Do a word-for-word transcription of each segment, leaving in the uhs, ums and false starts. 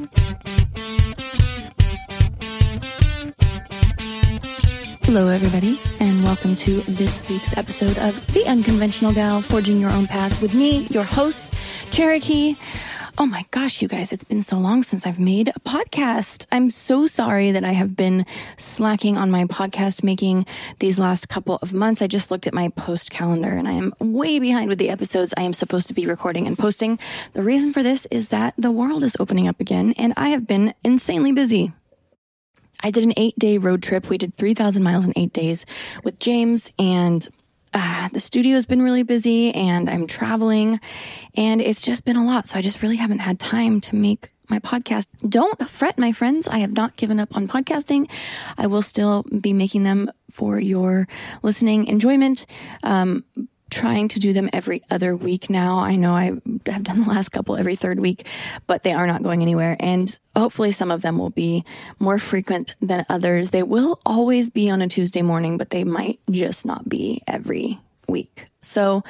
Hello, everybody, and welcome to this week's episode of The Unconventional Gal, Forging Your Own Path with me, your host, Cherokee. Oh my gosh, you guys, it's been so long since I've made a podcast. I'm so sorry that I have been slacking on my podcast making these last couple of months. I just looked at my post calendar and I am way behind with the episodes I am supposed to be recording and posting. The reason for this is that the world is opening up again and I have been insanely busy. I did an eight day road trip. We did three thousand miles in eight days with James, and uh, the studio has been really busy and I'm traveling and it's just been a lot. So I just really haven't had time to make my podcast. Don't fret, my friends. I have not given up on podcasting. I will still be making them for your listening enjoyment. Um, trying to do them every other week now. I know I have done the last couple every third week, but they are not going anywhere. And hopefully some of them will be more frequent than others. They will always be on a Tuesday morning, but they might just not be every week. So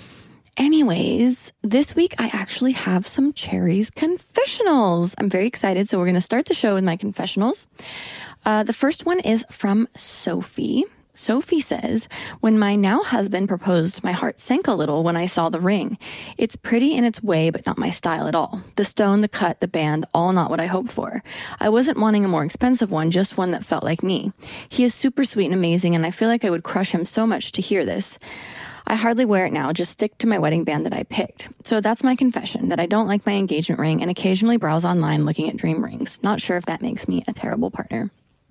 anyways, this week I actually have some Cherry's confessionals. I'm very excited. So we're going to start the show with my confessionals. Uh, the first one is from Sophie. Sophie says, when my now husband proposed, my heart sank a little when I saw the ring. It's pretty in its way, but not my style at all. The stone, the cut, the band, all not what I hoped for. I wasn't wanting a more expensive one, just one that felt like me. He is super sweet and amazing, and I feel like I would crush him so much to hear this. I hardly wear it now, just stick to my wedding band that I picked. So that's my confession, that I don't like my engagement ring and occasionally browse online looking at dream rings. Not sure if that makes me a terrible partner.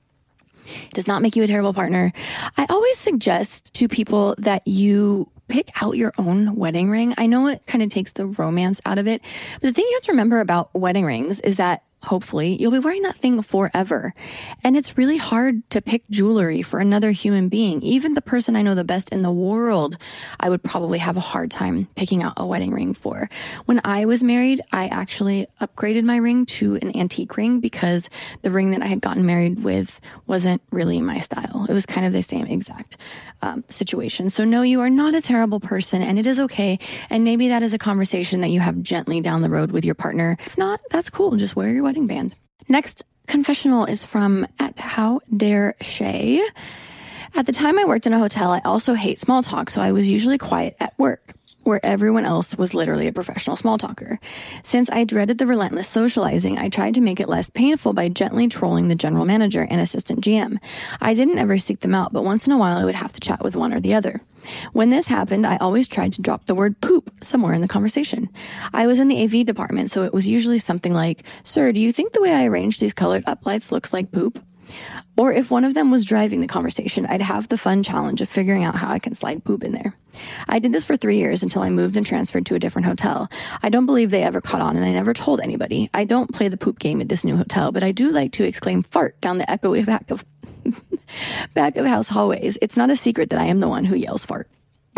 Does not make you a terrible partner. I always suggest to people that you pick out your own wedding ring. I know it kind of takes the romance out of it, but the thing you have to remember about wedding rings is that hopefully you'll be wearing that thing forever. And it's really hard to pick jewelry for another human being. Even the person I know the best in the world, I would probably have a hard time picking out a wedding ring for. When I was married, I actually upgraded my ring to an antique ring because the ring that I had gotten married with wasn't really my style. It was kind of the same exact um, situation. So no, you are not a terrible person and it is okay. And maybe that is a conversation that you have gently down the road with your partner. If not, that's cool. Just wear your wedding band. Next confessional is from at How Dare Shay. At the time I worked in a hotel, I also hate small talk, so I was usually quiet at work, where everyone else was literally a professional small talker. Since I dreaded the relentless socializing, I tried to make it less painful by gently trolling the general manager and assistant G M. I didn't ever seek them out, but once in a while I would have to chat with one or the other. When this happened, I always tried to drop the word poop somewhere in the conversation. I was in the A V department, so it was usually something like, "Sir, do you think the way I arranged these colored uplights looks like poop?" Or if one of them was driving the conversation, I'd have the fun challenge of figuring out how I can slide poop in there. I did this for three years until I moved and transferred to a different hotel. I don't believe they ever caught on, and I never told anybody. I don't play the poop game at this new hotel, but I do like to exclaim fart down the echoey back of back of house hallways. It's not a secret that I am the one who yells fart.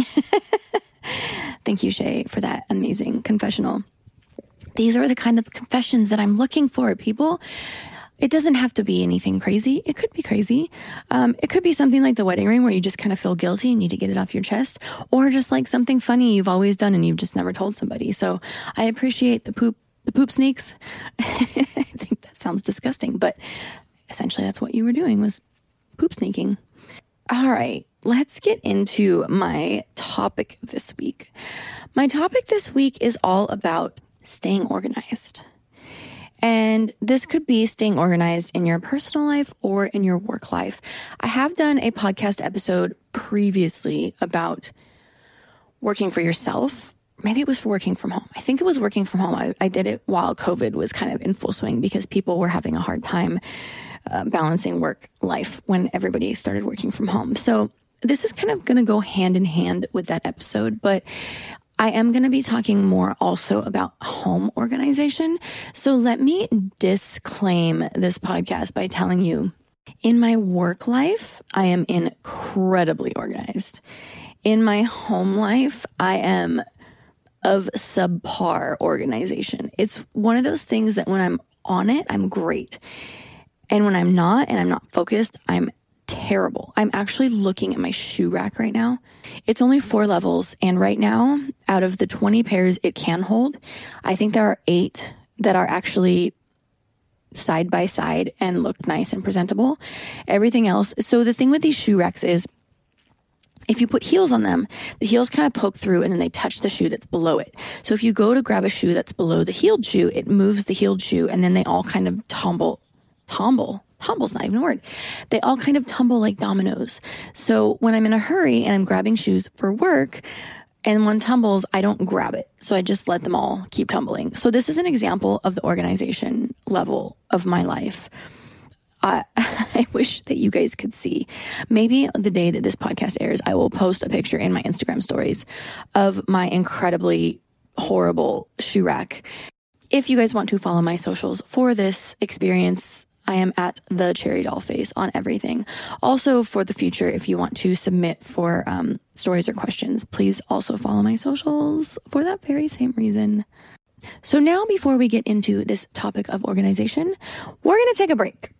Thank you, Shay, for that amazing confessional. These are the kind of confessions that I'm looking for, people. It doesn't have to be anything crazy. It could be crazy. Um, it could be something like the wedding ring where you just kind of feel guilty and need to get it off your chest, or just like something funny you've always done and you've just never told somebody. So I appreciate the poop, the poop sneaks. I think that sounds disgusting, but essentially that's what you were doing, was poop sneaking. All right, let's get into my topic this week. My topic this week is all about staying organized. And this could be staying organized in your personal life or in your work life. I have done a podcast episode previously about working for yourself. Maybe it was for working from home. I think it was working from home. I, I did it while COVID was kind of in full swing because people were having a hard time uh, balancing work life when everybody started working from home. So this is kind of going to go hand in hand with that episode, but I am going to be talking more also about home organization. So let me disclaim this podcast by telling you, in my work life, I am incredibly organized. In my home life, I am of subpar organization. It's one of those things that when I'm on it, I'm great. And when I'm not, and I'm not focused, I'm terrible. I'm actually looking at my shoe rack right now. It's only four levels. And right now, out of the twenty pairs it can hold, I think there are eight that are actually side by side and looked nice and presentable. Everything else. So the thing with these shoe racks is if you put heels on them, the heels kind of poke through and then they touch the shoe that's below it. So if you go to grab a shoe that's below the heeled shoe, it moves the heeled shoe and then they all kind of tumble, tumble. Tumble's not even a word. They all kind of tumble like dominoes. So when I'm in a hurry and I'm grabbing shoes for work and one tumbles, I don't grab it. So I just let them all keep tumbling. So this is an example of the organization level of my life. Uh, I wish that you guys could see. Maybe the day that this podcast airs, I will post a picture in my Instagram stories of my incredibly horrible shoe rack. If you guys want to follow my socials for this experience, I am at the Cherry Doll Face on everything. Also, for the future, if you want to submit for um, stories or questions, please also follow my socials for that very same reason. So now, before we get into this topic of organization, we're going to take a break.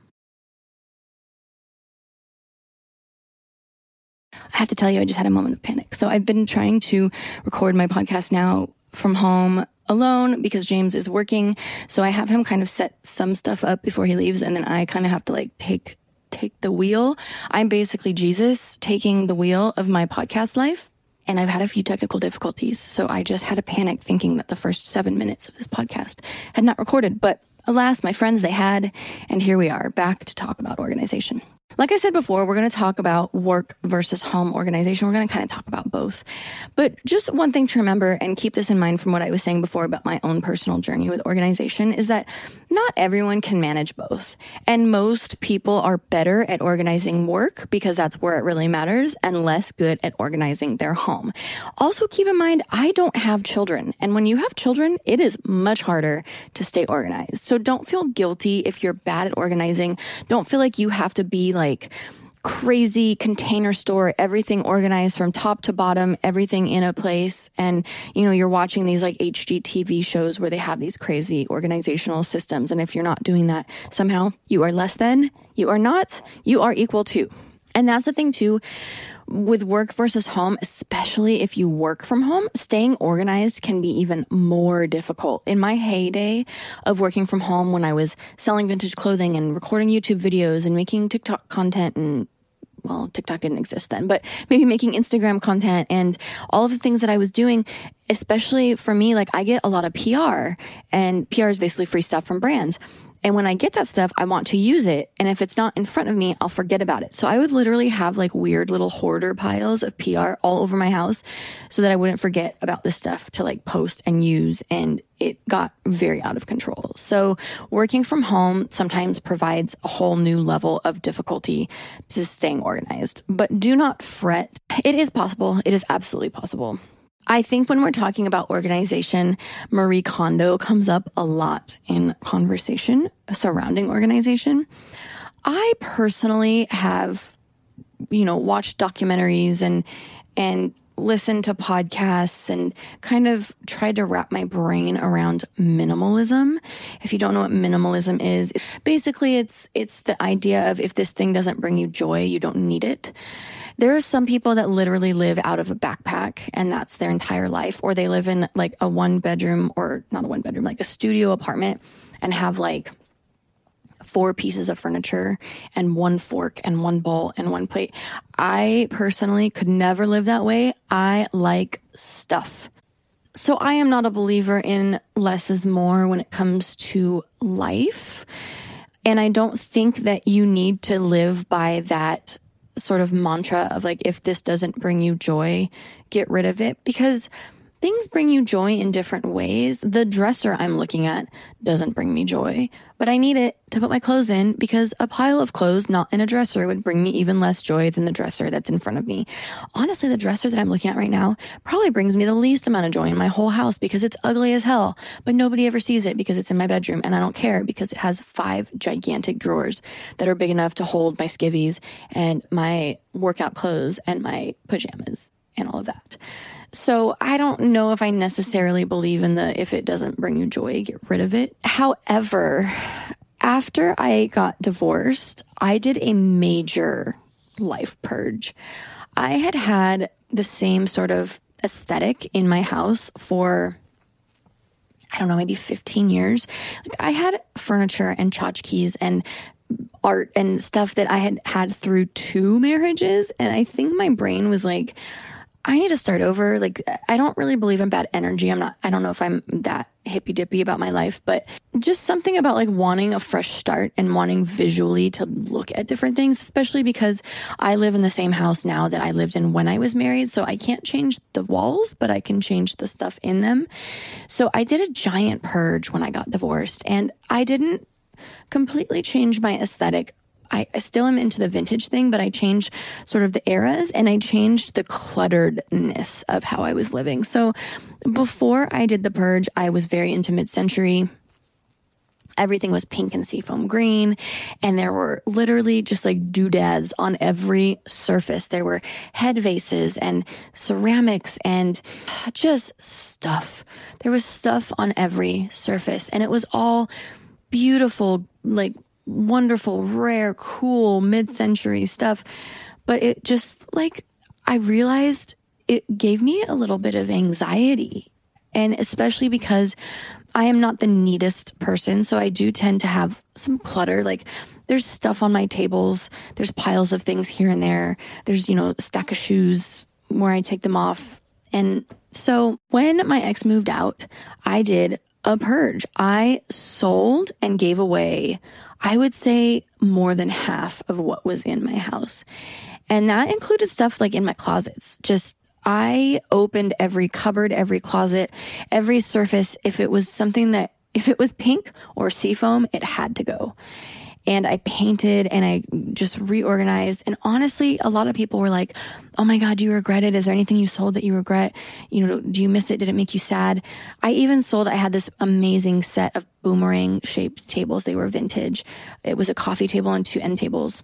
I have to tell you, I just had a moment of panic. So I've been trying to record my podcast now from home alone because James is working. So I have him kind of set some stuff up before he leaves. And then I kind of have to like take, take the wheel. I'm basically Jesus taking the wheel of my podcast life. And I've had a few technical difficulties. So I just had a panic thinking that the first seven minutes of this podcast had not recorded. But alas, my friends, they had. And here we are back to talk about organization. Like I said before, we're going to talk about work versus home organization. We're going to kind of talk about both. But just one thing to remember and keep this in mind from what I was saying before about my own personal journey with organization is that not everyone can manage both. And most people are better at organizing work because that's where it really matters and less good at organizing their home. Also keep in mind, I don't have children. And when you have children, it is much harder to stay organized. So don't feel guilty if you're bad at organizing. Don't feel like you have to be like crazy container store, everything organized from top to bottom, everything in a place. And, you know, you're watching these like H G T V shows where they have these crazy organizational systems. And if you're not doing that, somehow you are less than, you are not, you are equal to. And that's the thing too, with work versus home, especially if you work from home, staying organized can be even more difficult. In my heyday of working from home, when I was selling vintage clothing and recording YouTube videos and making TikTok content and well, TikTok didn't exist then, but maybe making Instagram content and all of the things that I was doing, especially for me, like I get a lot of P R and P R is basically free stuff from brands. And when I get that stuff, I want to use it. And if it's not in front of me, I'll forget about it. So I would literally have like weird little hoarder piles of P R all over my house so that I wouldn't forget about this stuff to like post and use. And it got very out of control. So working from home sometimes provides a whole new level of difficulty to staying organized. But do not fret. It is possible. It is absolutely possible. I think when we're talking about organization, Marie Kondo comes up a lot in conversation surrounding organization. I personally have, you know, watched documentaries and, and listened to podcasts and kind of tried to wrap my brain around minimalism. If you don't know what minimalism is, basically it's, it's the idea of if this thing doesn't bring you joy, you don't need it. There are some people that literally live out of a backpack and that's their entire life, or they live in like a one bedroom or not a one bedroom, like a studio apartment and have like four pieces of furniture and one fork and one bowl and one plate. I personally could never live that way. I like stuff. So I am not a believer in less is more when it comes to life. And I don't think that you need to live by that sort of mantra of like, if this doesn't bring you joy, get rid of it, because things bring you joy in different ways. The dresser I'm looking at doesn't bring me joy, but I need it to put my clothes in because a pile of clothes not in a dresser would bring me even less joy than the dresser that's in front of me. Honestly, the dresser that I'm looking at right now probably brings me the least amount of joy in my whole house because it's ugly as hell, but nobody ever sees it because it's in my bedroom and I don't care because it has five gigantic drawers that are big enough to hold my skivvies and my workout clothes and my pajamas and all of that. So I don't know if I necessarily believe in the, if it doesn't bring you joy, get rid of it. However, after I got divorced, I did a major life purge. I had had the same sort of aesthetic in my house for I don't know, maybe fifteen years. Like I had furniture and tchotchkes and art and stuff that I had had through two marriages. And I think my brain was like, I need to start over. Like, I don't really believe in bad energy. I'm not, I don't know if I'm that hippy dippy about my life, but just something about like wanting a fresh start and wanting visually to look at different things, especially because I live in the same house now that I lived in when I was married. So I can't change the walls, but I can change the stuff in them. So I did a giant purge when I got divorced, and I didn't completely change my aesthetic. I, I still am into the vintage thing, but I changed sort of the eras, and I changed the clutteredness of how I was living. So before I did the purge, I was very into mid-century. Everything was pink and seafoam green, and there were literally just like doodads on every surface. There were head vases and ceramics and just stuff. There was stuff on every surface, and it was all beautiful, like wonderful, rare, cool, mid-century stuff. But it just like, I realized it gave me a little bit of anxiety. And especially because I am not the neatest person. So I do tend to have some clutter. Like there's stuff on my tables. There's piles of things here and there. There's, you know, a stack of shoes where I take them off. And so when my ex moved out, I did a purge. I sold and gave away, I would say, more than half of what was in my house. And that included stuff like in my closets. Just, I opened every cupboard, every closet, every surface. If it was something that, if it was pink or seafoam, it had to go. And I painted and I just reorganized. And honestly, a lot of people were like, oh my God, do you regret it? Is there anything you sold that you regret? You know, do you miss it? Did it make you sad? I even sold, I had this amazing set of boomerang shaped tables. They were vintage. It was a coffee table and two end tables.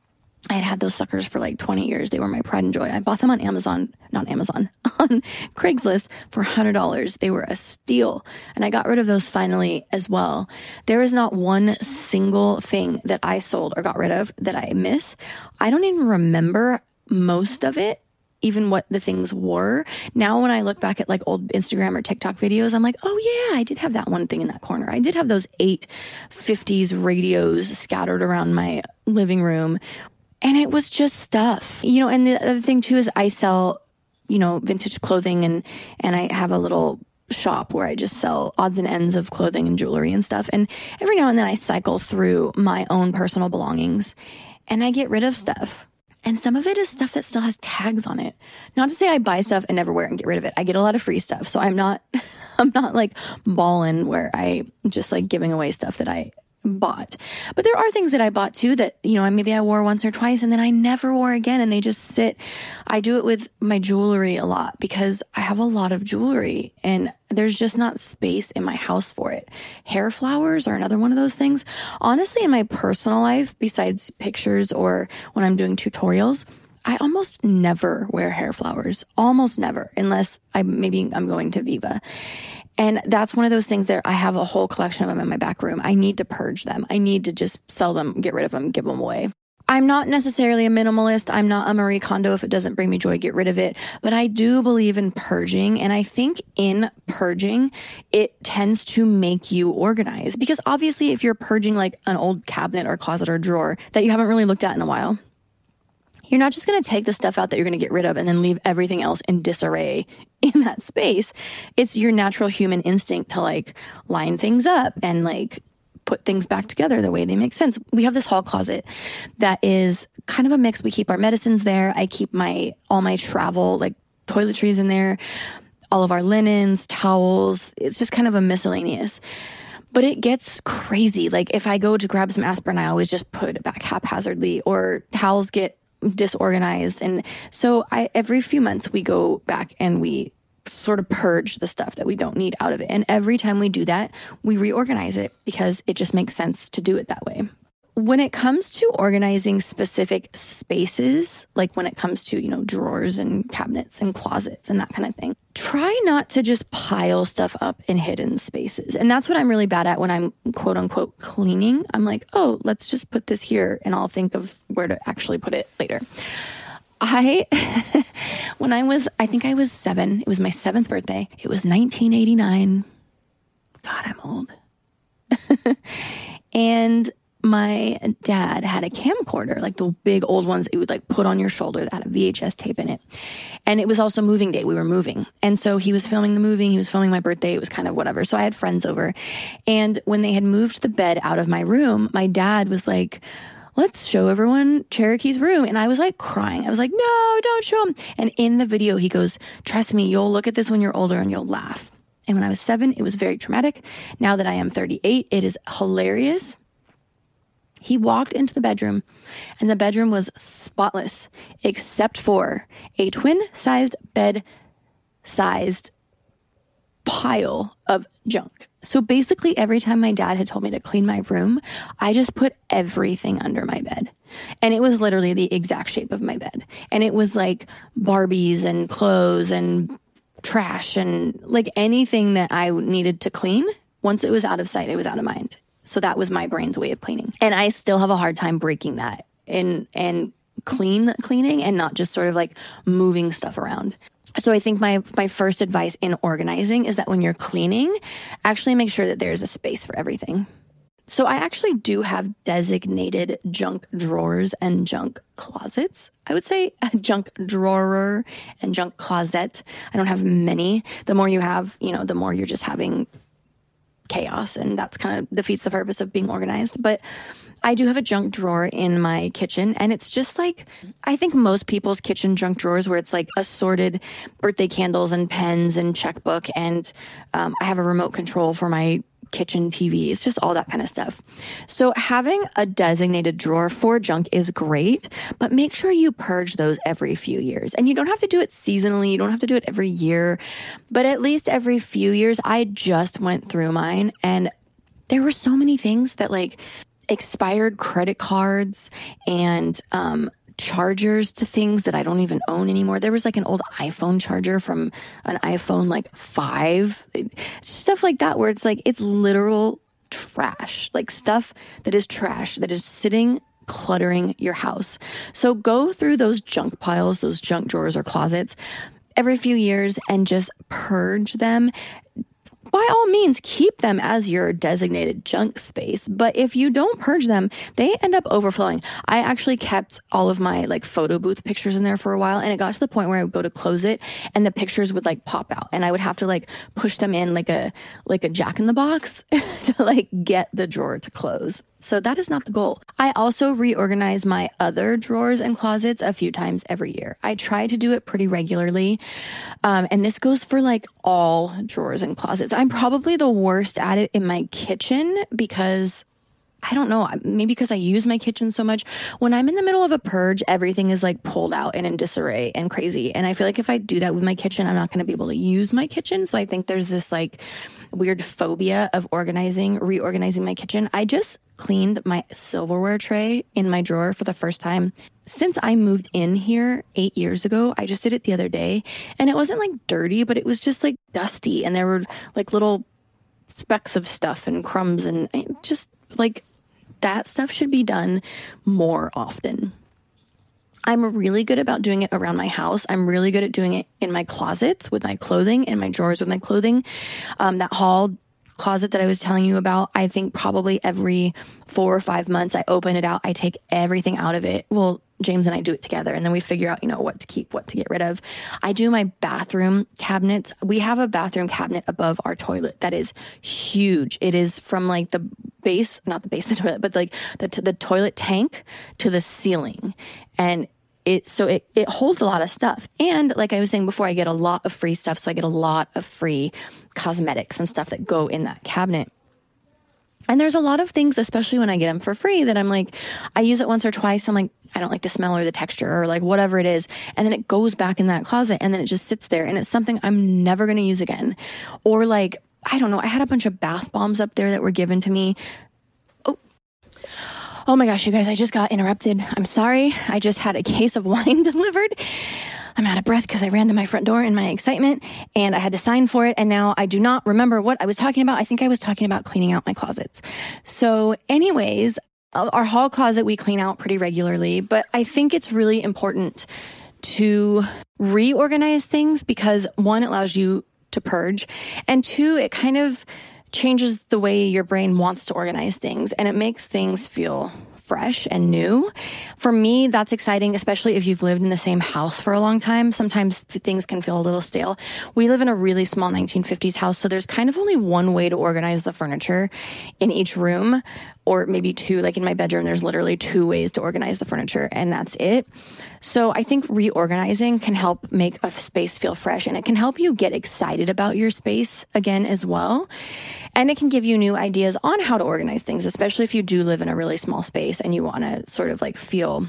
I had had those suckers for like twenty years. They were my pride and joy. I bought them on Amazon, not Amazon, on Craigslist for one hundred dollars. They were a steal. And I got rid of those finally as well. There is not one single thing that I sold or got rid of that I miss. I don't even remember most of it, even what the things were. Now, when I look back at like old Instagram or TikTok videos, I'm like, oh yeah, I did have that one thing in that corner. I did have those eight fifties radios scattered around my living room. And it was just stuff, you know, and the other thing too is I sell, you know, vintage clothing, and, and I have a little shop where I just sell odds and ends of clothing and jewelry and stuff. And every now and then I cycle through my own personal belongings and I get rid of stuff. And some of it is stuff that still has tags on it. Not to say I buy stuff and never wear it and get rid of it. I get a lot of free stuff. So I'm not, I'm not like ballin' where I just like giving away stuff that I bought. But there are things that I bought too that, you know, maybe I wore once or twice and then I never wore again, and they just sit. I do it with my jewelry a lot because I have a lot of jewelry and there's just not space in my house for it. Hair flowers are another one of those things. Honestly, in my personal life, besides pictures or when I'm doing tutorials, I almost never wear hair flowers. Almost never, unless I maybe I'm going to Viva. And that's one of those things that I have a whole collection of them in my back room. I need to purge them. I need to just sell them, get rid of them, give them away. I'm not necessarily a minimalist. I'm not a Marie Kondo. If it doesn't bring me joy, get rid of it. But I do believe in purging. And I think in purging, it tends to make you organize. Because obviously, if you're purging like an old cabinet or closet or drawer that you haven't really looked at in a while, you're not just going to take the stuff out that you're going to get rid of and then leave everything else in disarray in that space. It's your natural human instinct to like line things up and like put things back together the way they make sense. We have this hall closet that is kind of a mix. We keep our medicines there. I keep my, all my travel, like toiletries in there, all of our linens, towels. It's just kind of a miscellaneous. But it gets crazy. Like if I go to grab some aspirin, I always just put it back haphazardly, or towels get disorganized. And so I, every few months we go back and we sort of purge the stuff that we don't need out of it. And every time we do that, we reorganize it because it just makes sense to do it that way. When it comes to organizing specific spaces, like when it comes to, you know, drawers and cabinets and closets and that kind of thing, try not to just pile stuff up in hidden spaces. And that's what I'm really bad at when I'm quote unquote cleaning. I'm like, oh, let's just put this here and I'll think of where to actually put it later. I, when I was, I think I was seven, it was my seventh birthday. It was nineteen eighty-nine. God, I'm old. And my dad had a camcorder, like the big old ones that you would like put on your shoulder that had a V H S tape in it. And it was also moving day. We were moving. And so he was filming the moving. He was filming my birthday. It was kind of whatever. So I had friends over. And when they had moved the bed out of my room, my dad was like, let's show everyone Cherokee's room. And I was like crying. I was like, no, don't show him. And in the video, he goes, trust me, you'll look at this when you're older and you'll laugh. And when I was seven, it was very traumatic. Now that I am thirty-eight, it is hilarious. He walked into the bedroom, and the bedroom was spotless, except for a twin-sized bed-sized pile of junk. So basically, every time my dad had told me to clean my room, I just put everything under my bed. And it was literally the exact shape of my bed. And it was like Barbies and clothes and trash and like anything that I needed to clean. Once it was out of sight, it was out of mind. So that was my brain's way of cleaning. And I still have a hard time breaking that and and clean cleaning and not just sort of like moving stuff around. So I think my my first advice in organizing is that when you're cleaning, actually make sure that there's a space for everything. So I actually do have designated junk drawers and junk closets. I would say a junk drawer and junk closet. I don't have many. The more you have, you know, the more you're just having chaos, and that's kind of defeats the purpose of being organized. But I do have a junk drawer in my kitchen, and it's just like, I think most people's kitchen junk drawers where it's like assorted birthday candles and pens and checkbook, and um, I have a remote control for my kitchen T V. It's just all that kind of stuff. So having a designated drawer for junk is great, but make sure you purge those every few years. And you don't have to do it seasonally. You don't have to do it every year, but at least every few years. I just went through mine, and there were so many things that like expired credit cards and um chargers to things that I don't even own anymore. There was like an old iPhone charger from an iPhone like five, stuff like that, where it's like, it's literal trash, like stuff that is trash that is sitting cluttering your house. So go through those junk piles, those junk drawers or closets every few years and just purge them. By all means, keep them as your designated junk space. But if you don't purge them, they end up overflowing. I actually kept all of my like photo booth pictures in there for a while, and it got to the point where I would go to close it and the pictures would like pop out, and I would have to like push them in like a like a jack in the box to like get the drawer to close. So that is not the goal. I also reorganize my other drawers and closets a few times every year. I try to do it pretty regularly. Um, and this goes for like all drawers and closets. I'm probably the worst at it in my kitchen because I don't know, maybe because I use my kitchen so much. When I'm in the middle of a purge, everything is like pulled out and in disarray and crazy. And I feel like if I do that with my kitchen, I'm not going to be able to use my kitchen. So I think there's this like weird phobia of organizing, reorganizing my kitchen. I just cleaned my silverware tray in my drawer for the first time since I moved in here eight years ago. I just did it the other day, and it wasn't like dirty, but it was just like dusty, and there were like little specks of stuff and crumbs, and just like that stuff should be done more often. I'm really good about doing it around my house. I'm really good at doing it in my closets with my clothing and my drawers with my clothing. Um, that hall closet that I was telling you about, I think probably every four or five months I open it out. I take everything out of it. Well, James and I do it together, and then we figure out, you know, what to keep, what to get rid of. I do my bathroom cabinets. We have a bathroom cabinet above our toilet that is huge. It is from like the base, not the base of the toilet, but like the, the toilet tank to the ceiling. And it, so it, it holds a lot of stuff. And like I was saying before, I get a lot of free stuff. So I get a lot of free cosmetics and stuff that go in that cabinet. And there's a lot of things, especially when I get them for free, that I'm like, I use it once or twice. I'm like, I don't like the smell or the texture or like whatever it is. And then it goes back in that closet, and then it just sits there, and it's something I'm never going to use again. Or like, I don't know, I had a bunch of bath bombs up there that were given to me. Oh, oh my gosh, you guys, I just got interrupted. I'm sorry. I just had a case of wine delivered. I'm out of breath because I ran to my front door in my excitement, and I had to sign for it. And now I do not remember what I was talking about. I think I was talking about cleaning out my closets. So anyways, our hall closet we clean out pretty regularly, but I think it's really important to reorganize things because one, it allows you to purge, and two, it kind of changes the way your brain wants to organize things, and it makes things feel fresh and new. For me, that's exciting, especially if you've lived in the same house for a long time. Sometimes things can feel a little stale. We live in a really small nineteen fifties house, so there's kind of only one way to organize the furniture in each room, or maybe two. Like in my bedroom, there's literally two ways to organize the furniture, and that's it. So I think reorganizing can help make a space feel fresh, and it can help you get excited about your space again as well. And it can give you new ideas on how to organize things, especially if you do live in a really small space and you want to sort of like feel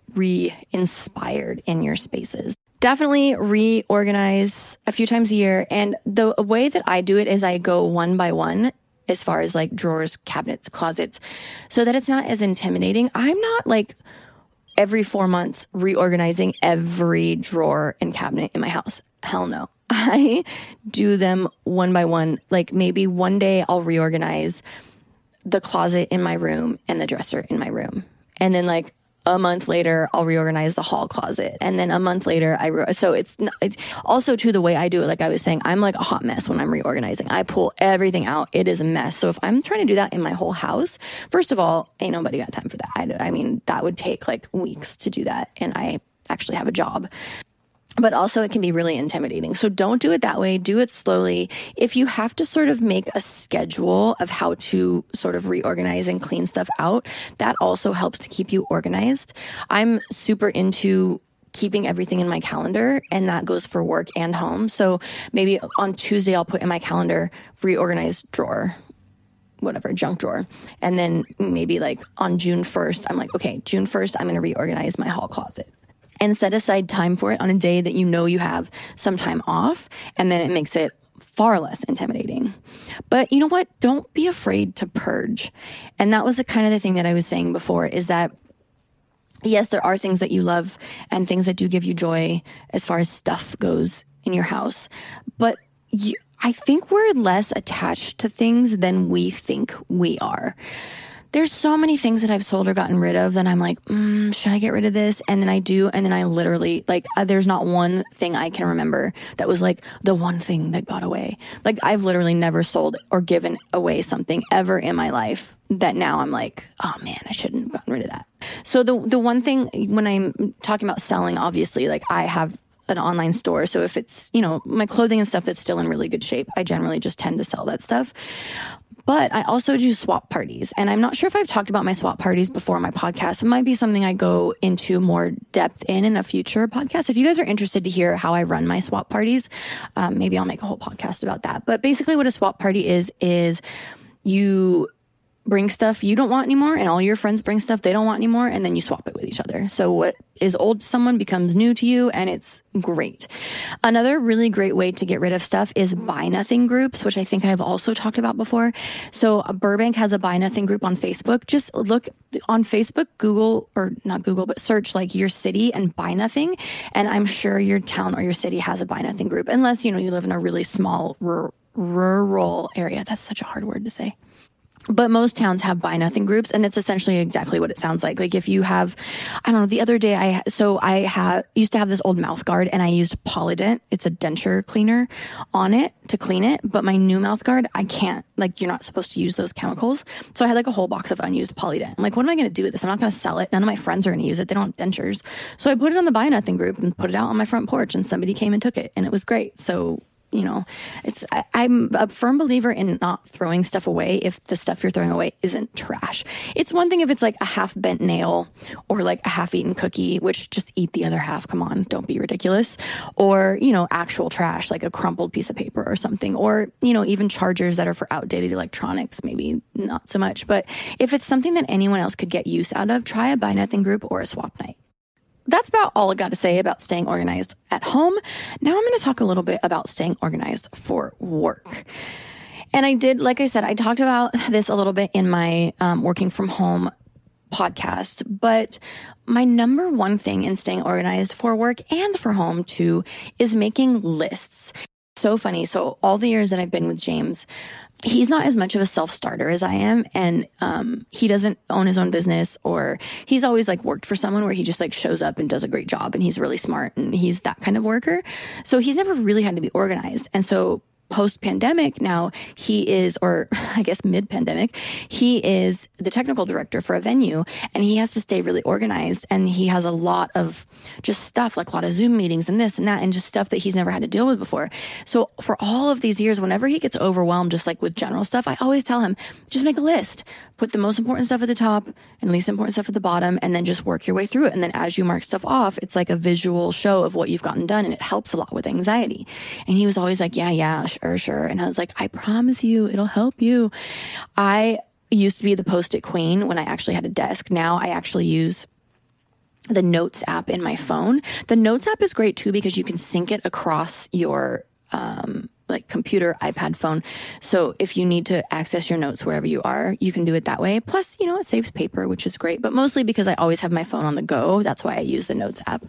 re-inspired in your spaces. Definitely reorganize a few times a year. And the way that I do it is I go one by one as far as like drawers, cabinets, closets, so that it's not as intimidating. I'm not like every four months reorganizing every drawer and cabinet in my house. Hell no. I do them one by one. Like maybe one day I'll reorganize the closet in my room and the dresser in my room. And then like a month later, I'll reorganize the hall closet. And then a month later, I, re- so it's, not, it's also to the way I do it. Like I was saying, I'm like a hot mess when I'm reorganizing. I pull everything out. It is a mess. So if I'm trying to do that in my whole house, first of all, ain't nobody got time for that. I, I mean, that would take like weeks to do that. And I actually have a job. But also it can be really intimidating. So don't do it that way. Do it slowly. If you have to sort of make a schedule of how to sort of reorganize and clean stuff out, that also helps to keep you organized. I'm super into keeping everything in my calendar, and that goes for work and home. So maybe on Tuesday, I'll put in my calendar, reorganize drawer, whatever, junk drawer. And then maybe like on June first, I'm like, okay, June first, I'm going to reorganize my hall closet. And set aside time for it on a day that you know you have some time off, and then it makes it far less intimidating. But you know what? Don't be afraid to purge. And that was the kind of the thing that I was saying before, is that yes, there are things that you love and things that do give you joy as far as stuff goes in your house, but you, I think we're less attached to things than we think we are. There's so many things that I've sold or gotten rid of that I'm like, mm, should I get rid of this? And then I do. And then I literally, like, uh, there's not one thing I can remember that was like the one thing that got away. Like, I've literally never sold or given away something ever in my life that now I'm like, oh man, I shouldn't have gotten rid of that. So the the one thing when I'm talking about selling, obviously, like I have an online store. So if it's, you know, my clothing and stuff that's still in really good shape, I generally just tend to sell that stuff. But I also do swap parties, and I'm not sure if I've talked about my swap parties before on my podcast. It might be something I go into more depth in in a future podcast. If you guys are interested to hear how I run my swap parties, um, maybe I'll make a whole podcast about that. But basically what a swap party is, is you bring stuff you don't want anymore, and all your friends bring stuff they don't want anymore, and then you swap it with each other. So what is old to someone becomes new to you, and it's great. Another really great way to get rid of stuff is buy nothing groups, which I think I've also talked about before. So Burbank has a buy nothing group on Facebook. Just look on Facebook, Google, or not Google, but search like your city and buy nothing. And I'm sure your town or your city has a buy nothing group, unless, you know, you live in a really small rural, rural area. That's such a hard word to say. But most towns have buy nothing groups, and it's essentially exactly what it sounds like. Like if you have, I don't know, the other day I, so I had, used to have this old mouth guard, and I used Polydent. It's a denture cleaner on it to clean it. But my new mouth guard, I can't, like, you're not supposed to use those chemicals. So I had like a whole box of unused Polydent. I'm like, what am I going to do with this? I'm not going to sell it. None of my friends are going to use it. They don't have dentures. So I put it on the buy nothing group and put it out on my front porch, and somebody came and took it, and it was great. So, you know, it's, I, I'm a firm believer in not throwing stuff away if the stuff you're throwing away isn't trash. It's one thing if it's like a half bent nail or like a half eaten cookie, which just eat the other half. Come on, don't be ridiculous. Or, you know, actual trash, like a crumpled piece of paper or something. Or, you know, even chargers that are for outdated electronics, maybe not so much. But if it's something that anyone else could get use out of, try a buy nothing group or a swap night. That's about all I got to say about staying organized at home. Now I'm going to talk a little bit about staying organized for work. And I did, like I said, I talked about this a little bit in my um, working from home podcast, but my number one thing in staying organized for work and for home too is making lists. So funny. So all the years that I've been with James, he's not as much of a self-starter as I am. And um, he doesn't own his own business, or he's always like worked for someone where he just like shows up and does a great job, and he's really smart and he's that kind of worker. So he's never really had to be organized. And so post-pandemic now, he is, or I guess mid-pandemic, he is the technical director for a venue, and he has to stay really organized, and he has a lot of just stuff, like a lot of Zoom meetings and this and that, and just stuff that he's never had to deal with before. So for all of these years, whenever he gets overwhelmed, just like with general stuff, I always tell him, just make a list, put the most important stuff at the top and least important stuff at the bottom, and then just work your way through it. And then as you mark stuff off, it's like a visual show of what you've gotten done, and it helps a lot with anxiety. And he was always like, yeah, yeah, sure, sure. And I was like, I promise you, it'll help you. I used to be the Post-it queen when I actually had a desk. Now I actually use the Notes app in my phone. The Notes app is great too, because you can sync it across your, um, like computer, iPad, phone. So if you need to access your notes wherever you are, you can do it that way. Plus, you know, it saves paper, which is great, but mostly because I always have my phone on the go. That's why I use the Notes app.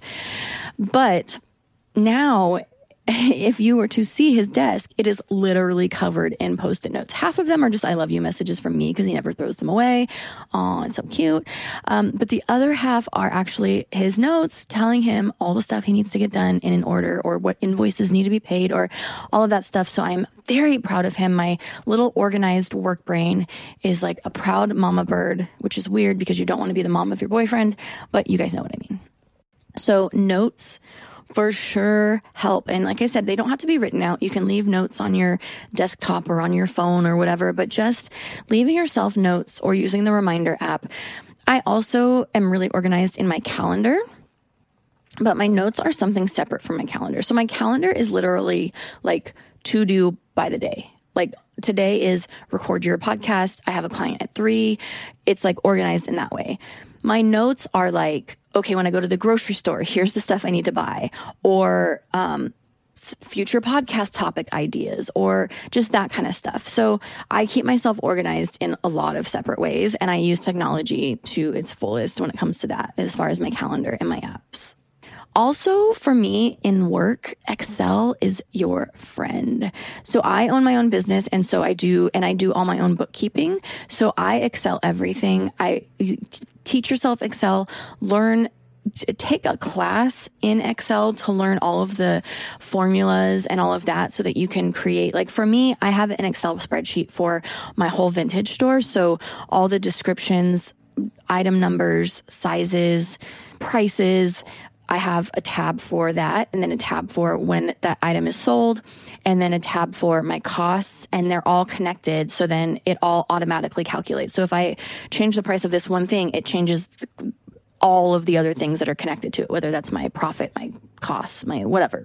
But now, if you were to see his desk, it is literally covered in Post-it notes. Half of them are just I love you messages from me because he never throws them away. Oh, it's so cute. Um, but the other half are actually his notes telling him all the stuff he needs to get done in an order, or what invoices need to be paid, or all of that stuff. So I'm very proud of him. My little organized work brain is like a proud mama bird, which is weird because you don't want to be the mom of your boyfriend, but you guys know what I mean. So notes for sure help. And like I said, they don't have to be written out. You can leave notes on your desktop or on your phone or whatever, but just leaving yourself notes or using the reminder app. I also am really organized in my calendar, but my notes are something separate from my calendar. So my calendar is literally like to do by the day. Like today is record your podcast. I have a client at three. It's like organized in that way. My notes are like, okay, when I go to the grocery store, here's the stuff I need to buy, or um, future podcast topic ideas, or just that kind of stuff. So I keep myself organized in a lot of separate ways, and I use technology to its fullest when it comes to that, as far as my calendar and my apps. Also, for me in work, Excel is your friend. So I own my own business, and so I do, and I do all my own bookkeeping. So I Excel everything. I teach yourself Excel, learn, take a class in Excel to learn all of the formulas and all of that so that you can create, like for me, I have an Excel spreadsheet for my whole vintage store. So all the descriptions, item numbers, sizes, prices, I have a tab for that, and then a tab for when that item is sold, and then a tab for my costs, and they're all connected. So then it all automatically calculates. So if I change the price of this one thing, it changes all of the other things that are connected to it, whether that's my profit, my costs, my whatever.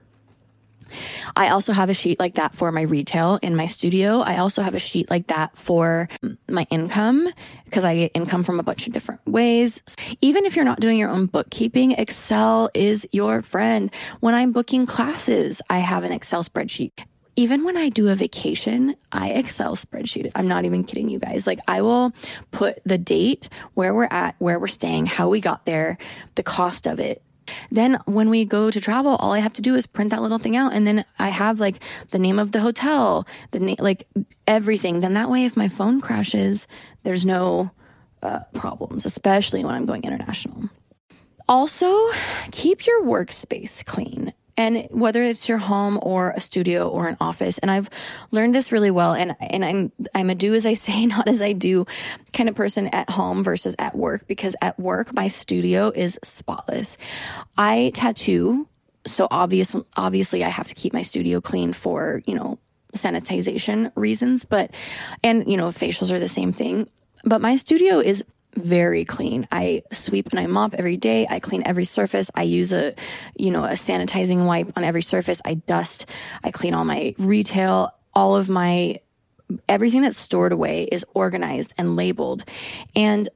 I also have a sheet like that for my retail in my studio. I also have a sheet like that for my income, because I get income from a bunch of different ways. Even if you're not doing your own bookkeeping, Excel is your friend. When I'm booking classes, I have an Excel spreadsheet. Even when I do a vacation, I Excel spreadsheet it. I'm not even kidding you guys. Like I will put the date, where we're at, where we're staying, how we got there, the cost of it. Then when we go to travel, all I have to do is print that little thing out. And then I have like the name of the hotel, the name, like everything. Then that way, if my phone crashes, there's no uh, problems, especially when I'm going international. Also, keep your workspace clean. And whether it's your home or a studio or an office, and I've learned this really well, and and I'm I'm a do as I say, not as I do kind of person at home versus at work, because at work, my studio is spotless. I tattoo, so obvious, obviously I have to keep my studio clean for, you know, sanitization reasons, but, and, you know, facials are the same thing, but my studio is very clean. I sweep and I mop every day. I clean every surface. I use a, you know, a sanitizing wipe on every surface. I dust. I clean all my retail. All of my, everything that's stored away is organized and labeled. And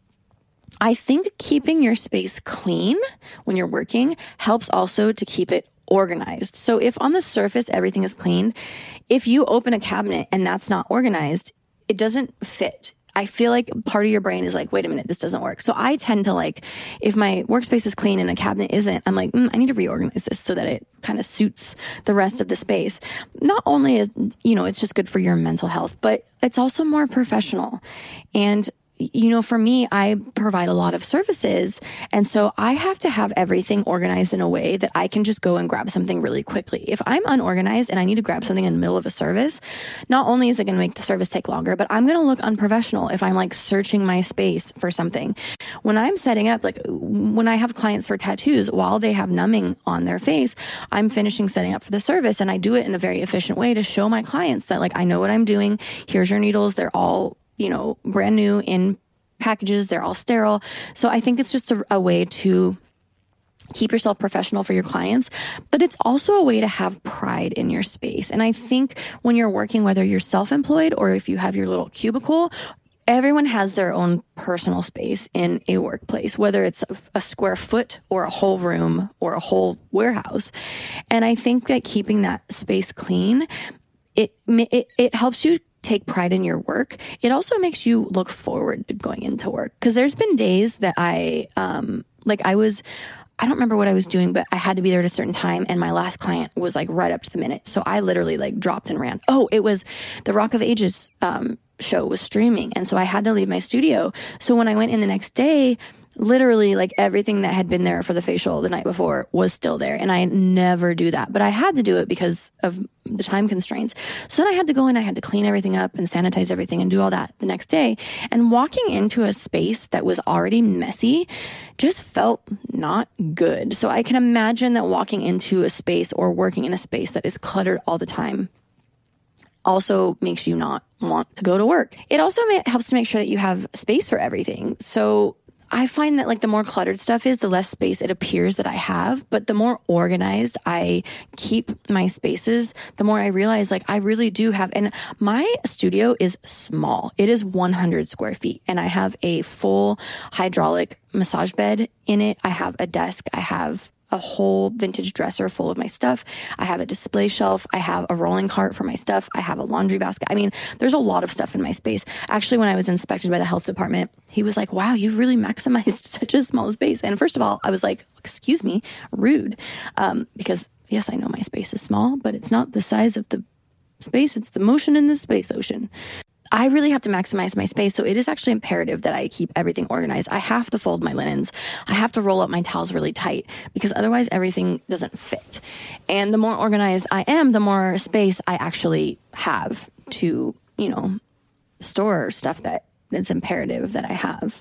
I think keeping your space clean when you're working helps also to keep it organized. So if on the surface everything is clean, if you open a cabinet and that's not organized, it doesn't fit. I feel like part of your brain is like, wait a minute, this doesn't work. So I tend to like, if my workspace is clean and a cabinet isn't, I'm like, mm, I need to reorganize this so that it kind of suits the rest of the space. Not only is, you know, it's just good for your mental health, but it's also more professional. And you know, for me, I provide a lot of services. And so I have to have everything organized in a way that I can just go and grab something really quickly. If I'm unorganized and I need to grab something in the middle of a service, not only is it going to make the service take longer, but I'm going to look unprofessional if I'm like searching my space for something. When I'm setting up, like when I have clients for tattoos, while they have numbing on their face, I'm finishing setting up for the service. And I do it in a very efficient way to show my clients that like, I know what I'm doing. Here's your needles. They're all, you know, brand new in packages. They're all sterile. So I think it's just a, a way to keep yourself professional for your clients, but it's also a way to have pride in your space. And I think when you're working, whether you're self-employed or if you have your little cubicle, everyone has their own personal space in a workplace, whether it's a, a square foot or a whole room or a whole warehouse. And I think that keeping that space clean, it, it, it helps you take pride in your work. It also makes you look forward to going into work. Because there's been days that I, um, like I was, I don't remember what I was doing, but I had to be there at a certain time. And my last client was like right up to the minute. So I literally like dropped and ran. Oh, it was the Rock of Ages, um, show was streaming. And so I had to leave my studio. So when I went in the next day, literally like everything that had been there for the facial the night before was still there. And I never do that, but I had to do it because of the time constraints. So then I had to go in, I had to clean everything up and sanitize everything and do all that the next day. And walking into a space that was already messy just felt not good. So I can imagine that walking into a space or working in a space that is cluttered all the time also makes you not want to go to work. It also ma- helps to make sure that you have space for everything. So I find that like the more cluttered stuff is, the less space it appears that I have, but the more organized I keep my spaces, the more I realize like I really do have, and my studio is small. It is one hundred square feet and I have a full hydraulic massage bed in it. I have a desk. I have a whole vintage dresser full of my stuff. I have a display shelf. I have a rolling cart for my stuff. I have a laundry basket. I mean, there's a lot of stuff in my space. Actually, when I was inspected by the health department, he was like, wow, you've really maximized such a small space. And first of all, I was like, excuse me, rude. Um, because yes, I know my space is small, but it's not the size of the space. It's the motion in the space ocean. I really have to maximize my space. So it is actually imperative that I keep everything organized. I have to fold my linens. I have to roll up my towels really tight because otherwise everything doesn't fit. And the more organized I am, the more space I actually have to, you know, store stuff that it's imperative that I have.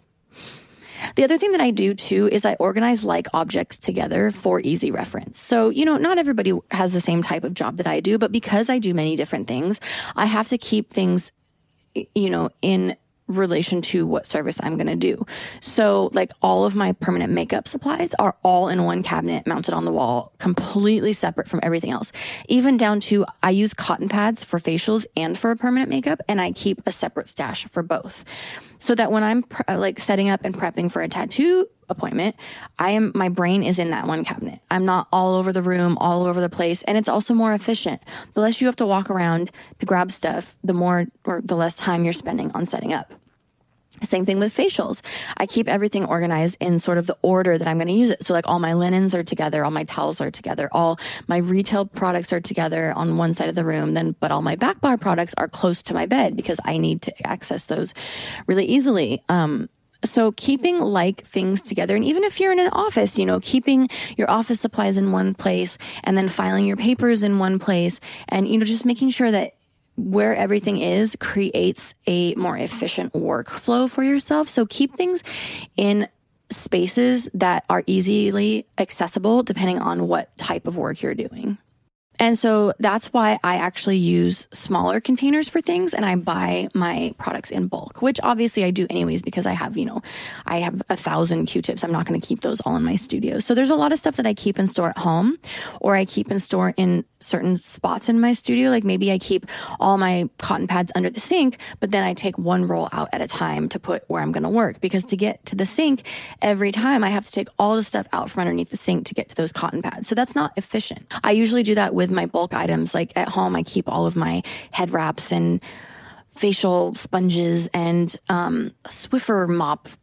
The other thing that I do too is I organize like objects together for easy reference. So, you know, not everybody has the same type of job that I do, but because I do many different things, I have to keep things, you know, in relation to what service I'm going to do. So like all of my permanent makeup supplies are all in one cabinet mounted on the wall, completely separate from everything else. Even down to I use cotton pads for facials and for permanent makeup, and I keep a separate stash for both. So that when I'm pre- like setting up and prepping for a tattoo appointment, I am, my brain is in that one cabinet. I'm not all over the room, all over the place. And it's also more efficient. The less you have to walk around to grab stuff, the more or the less time you're spending on setting up. Same thing with facials. I keep everything organized in sort of the order that I'm going to use it. So like all my linens are together, all my towels are together, all my retail products are together on one side of the room, then, but all my back bar products are close to my bed because I need to access those really easily. Um, So keeping like things together, and even if you're in an office, you know, keeping your office supplies in one place and then filing your papers in one place, and, you know, just making sure that where everything is creates a more efficient workflow for yourself. So keep things in spaces that are easily accessible depending on what type of work you're doing. And so that's why I actually use smaller containers for things, and I buy my products in bulk, which obviously I do anyways because I have, you know, I have a thousand Q-tips. I'm not going to keep those all in my studio. So there's a lot of stuff that I keep in store at home, or I keep in store in certain spots in my studio. Like maybe I keep all my cotton pads under the sink, but then I take one roll out at a time to put where I'm going to work, because to get to the sink every time I have to take all the stuff out from underneath the sink to get to those cotton pads. So that's not efficient. I usually do that with my bulk items. Like at home, I keep all of my head wraps and facial sponges and um, Swiffer mop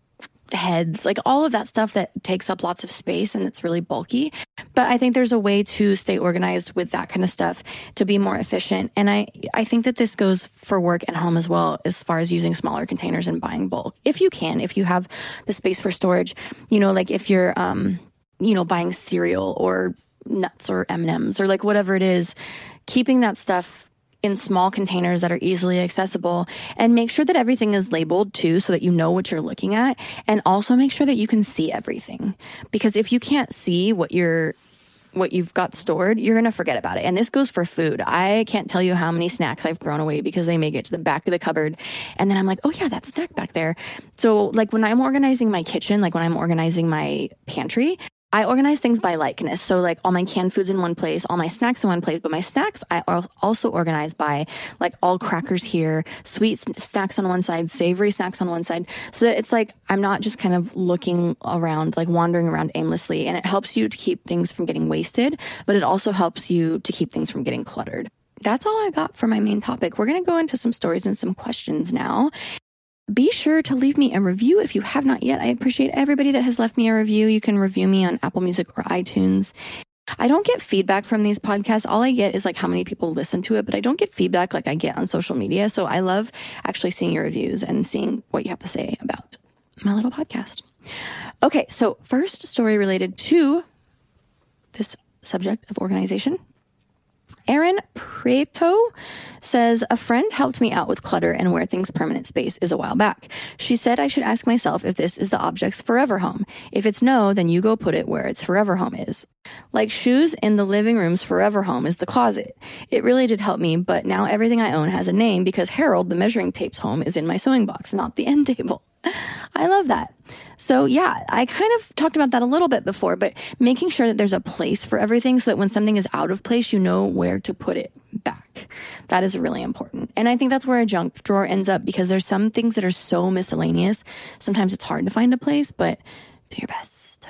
heads, like all of that stuff that takes up lots of space and it's really bulky. But I think there's a way to stay organized with that kind of stuff to be more efficient. And I, I think that this goes for work and home as well, as far as using smaller containers and buying bulk. If you can, if you have the space for storage, you know, like if you're, um, you know, buying cereal or nuts or M and M's or like whatever it is, keeping that stuff in small containers that are easily accessible, and make sure that everything is labeled too, so that you know what you're looking at, and also make sure that you can see everything. Because if you can't see what you're what you've got stored, you're going to forget about it. And this goes for food. I can't tell you how many snacks I've thrown away because they make it to the back of the cupboard. And then I'm like, oh yeah, that snack back there. So like when I'm organizing my kitchen, like when I'm organizing my pantry, I organize things by likeness. So like all my canned foods in one place, all my snacks in one place, but my snacks I also organize by like all crackers here, sweet snacks on one side, savory snacks on one side. So that it's like, I'm not just kind of looking around, like wandering around aimlessly. And it helps you to keep things from getting wasted, but it also helps you to keep things from getting cluttered. That's all I got for my main topic. We're going to go into some stories and some questions now. Be sure to leave me a review if you have not yet. I appreciate everybody that has left me a review. You can review me on Apple Music or iTunes. I don't get feedback from these podcasts. All I get is like how many people listen to it, but I don't get feedback like I get on social media. So I love actually seeing your reviews and seeing what you have to say about my little podcast. Okay, so first story related to this subject of organization. Erin Prieto says, a friend helped me out with clutter and where things permanent space is a while back. She said I should ask myself if this is the object's forever home. If it's no, then you go put it where its forever home is. Like shoes in the living room's forever home is the closet. It really did help me, but now everything I own has a name because Harold, the measuring tape's home, is in my sewing box, not the end table. I love that. So yeah, I kind of talked about that a little bit before, but making sure that there's a place for everything so that when something is out of place, you know where to put it back. That is really important. And I think that's where a junk drawer ends up, because there's some things that are so miscellaneous. Sometimes it's hard to find a place, but do your best.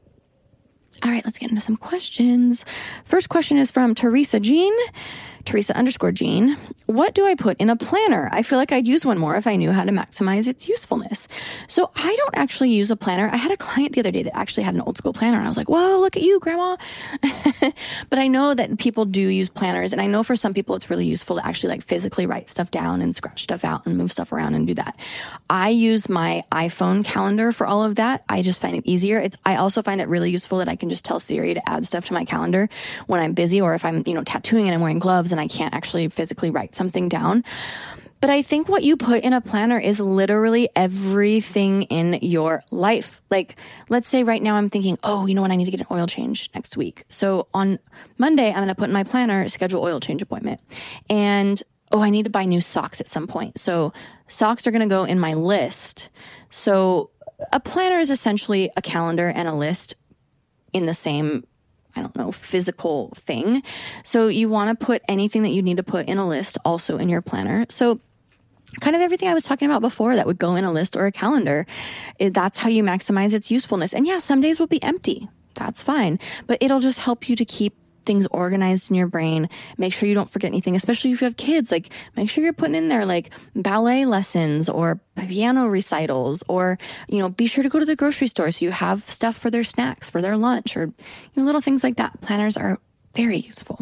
All right, let's get into some questions. First question is from Teresa Jean. Teresa underscore Jean. What do I put in a planner? I feel like I'd use one more if I knew how to maximize its usefulness. So I don't actually use a planner. I had a client the other day that actually had an old school planner, and I was like, whoa, look at you, grandma. But I know that people do use planners, and I know for some people it's really useful to actually like physically write stuff down and scratch stuff out and move stuff around and do that. I use my iPhone calendar for all of that. I just find it easier. It's, I also find it really useful that I can just tell Siri to add stuff to my calendar when I'm busy, or if I'm, you know, tattooing and I'm wearing gloves and I can't actually physically write something down. But I think what you put in a planner is literally everything in your life. Like, let's say right now I'm thinking, oh, you know what? I need to get an oil change next week. So on Monday, I'm going to put in my planner, schedule oil change appointment. And, oh, I need to buy new socks at some point. So socks are going to go in my list. So a planner is essentially a calendar and a list in the same, I don't know, physical thing. So you want to put anything that you need to put in a list also in your planner. So kind of everything I was talking about before that would go in a list or a calendar, that's how you maximize its usefulness. And yeah, some days will be empty. That's fine. But it'll just help you to keep things organized in your brain. Make sure you don't forget anything, especially if you have kids. Like, make sure you're putting in there like ballet lessons or piano recitals, or, you know, be sure to go to the grocery store so you have stuff for their snacks, for their lunch, or, you know, little things like that. Planners are very useful.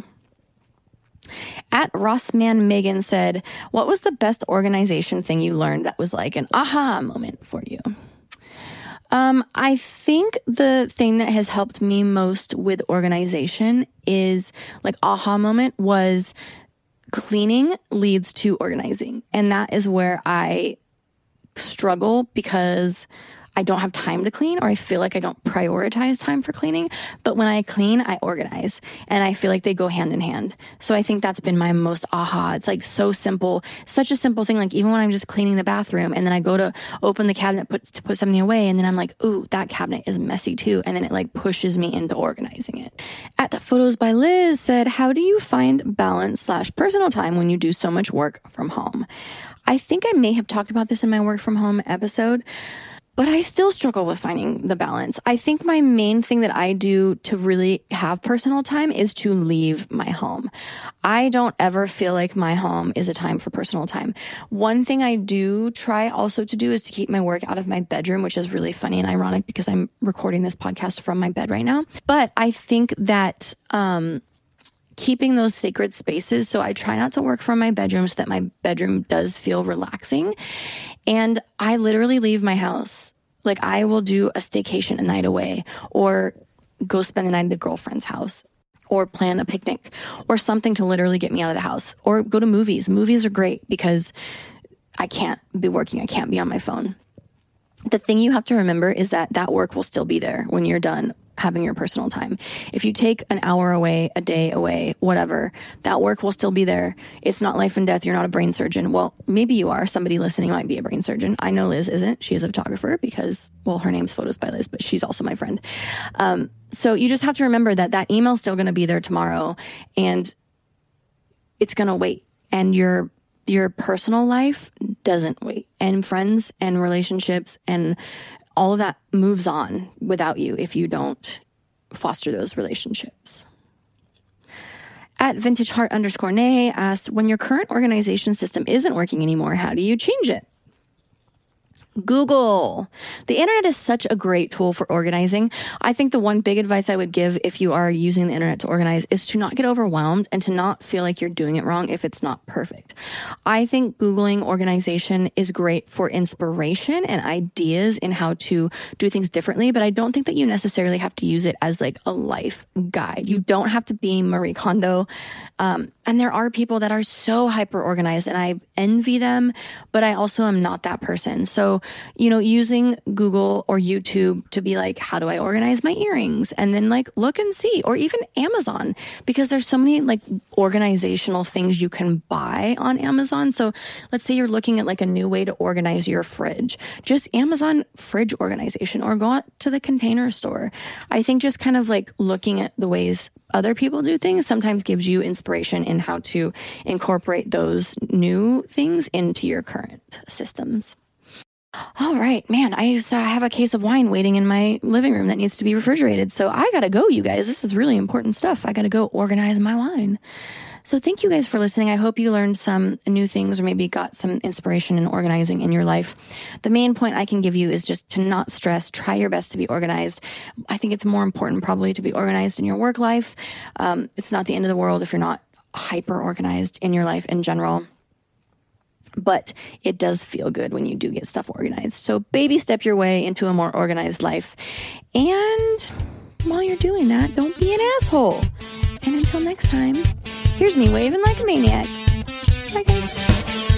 At Rossman Megan said, what was the best organization thing you learned that was like an aha moment for you? Um, I think the thing that has helped me most with organization is like aha moment was cleaning leads to organizing. And that is where I struggle because I don't have time to clean, or I feel like I don't prioritize time for cleaning. But when I clean, I organize, and I feel like they go hand in hand. So I think that's been my most aha. It's like so simple, such a simple thing. Like even when I'm just cleaning the bathroom and then I go to open the cabinet put, to put something away, and then I'm like, ooh, that cabinet is messy too. And then it like pushes me into organizing it. At the Photos by Liz said, how do you find balance slash personal time when you do so much work from home? I think I may have talked about this in my work from home episode. But I still struggle with finding the balance. I think my main thing that I do to really have personal time is to leave my home. I don't ever feel like my home is a time for personal time. One thing I do try also to do is to keep my work out of my bedroom, which is really funny and ironic because I'm recording this podcast from my bed right now. But I think that, um, keeping those sacred spaces. So I try not to work from my bedroom so that my bedroom does feel relaxing. And I literally leave my house. Like I will do a staycation a night away or go spend the night at a girlfriend's house or plan a picnic or something to literally get me out of the house or go to movies. Movies are great because I can't be working. I can't be on my phone. The thing you have to remember is that that work will still be there when you're done having your personal time. If you take an hour away, a day away, whatever, that work will still be there. It's not life and death. You're not a brain surgeon. Well, maybe you are. Somebody listening might be a brain surgeon. I know Liz isn't. She is a photographer because, well, her name's Photos by Liz, but she's also my friend. Um, so you just have to remember that that email's still going to be there tomorrow and it's going to wait. And your your personal life doesn't wait. And friends and relationships and all of that moves on without you if you don't foster those relationships. At Vintage Heart underscore Nay asked, when your current organization system isn't working anymore, how do you change it? Google. The internet is such a great tool for organizing. I think the one big advice I would give if you are using the internet to organize is to not get overwhelmed and to not feel like you're doing it wrong if it's not perfect. I think Googling organization is great for inspiration and ideas in how to do things differently, but I don't think that you necessarily have to use it as like a life guide. You don't have to be Marie Kondo. Um, and there are people that are so hyper organized and I envy them, but I also am not that person. So, you know, using Google or YouTube to be like, how do I organize my earrings? And then like look and see, or even Amazon, because there's so many like organizational things you can buy on Amazon. So let's say you're looking at like a new way to organize your fridge, just Amazon fridge organization, or go out to the Container Store. I think just kind of like looking at the ways other people do things sometimes gives you inspiration in how to incorporate those new things into your current systems. All right, man, I just uh, have a case of wine waiting in my living room that needs to be refrigerated. So I got to go, you guys. This is really important stuff. I got to go organize my wine. So thank you guys for listening. I hope you learned some new things or maybe got some inspiration in organizing in your life. The main point I can give you is just to not stress. Try your best to be organized. I think it's more important probably to be organized in your work life. Um, it's not the end of the world if you're not hyper organized in your life in general. But it does feel good when you do get stuff organized. So baby step your way into a more organized life. And while you're doing that, don't be an asshole. And until next time, here's me waving like a maniac. Bye, guys.